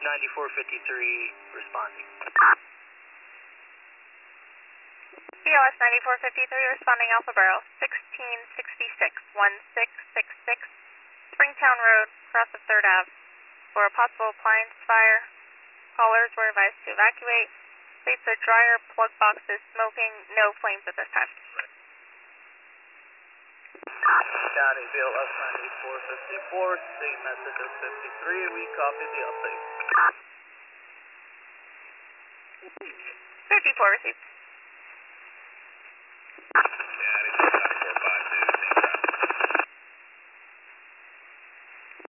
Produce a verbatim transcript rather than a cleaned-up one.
ninety-four fifty-three responding. B L S ninety-four fifty-three responding Alpha Barrel, sixteen sixty-six, one six six six, Springtown Road, across of third Ave. For a possible appliance fire, callers were advised to evacuate. Please the dryer, plug boxes, smoking, no flames at this time. County B L S ninety-four fifty-four, same message as fifty-three, we copy the update. fifty-four received.